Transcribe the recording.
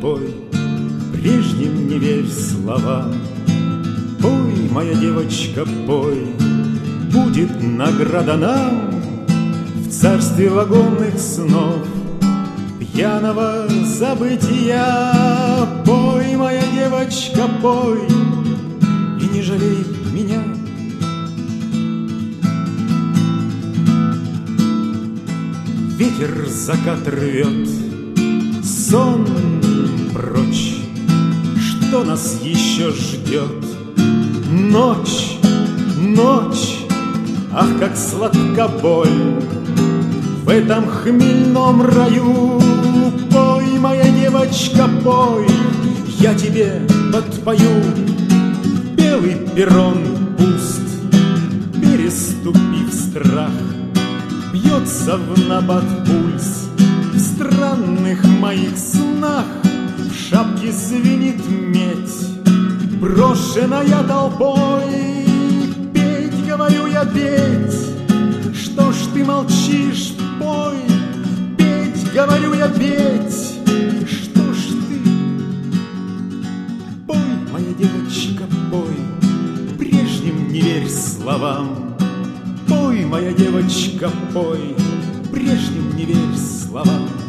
пой, прежним не верь словам. Пой, моя девочка, пой, будет награда нам в царстве вагонных снов, пьяного забытия. Пой, моя девочка, пой, и не жалей меня. Ветер закат рвет, сон прочь. Что нас еще ждет? Ночь, ночь, ах, как сладка боль в этом хмельном раю. Пой, моя девочка, пой, я тебе подпою. Белый перрон пуст, переступив страх, бьется в набат пульс в странных моих снах. В шапке звенит медь, брошенная толпой. Петь, говорю я, петь, что ж ты молчишь, пой. Петь, говорю я, петь, что ж ты. Пой, моя девочка, пой, прежним не верь словам. Пой, моя девочка, пой, прежним не верь словам.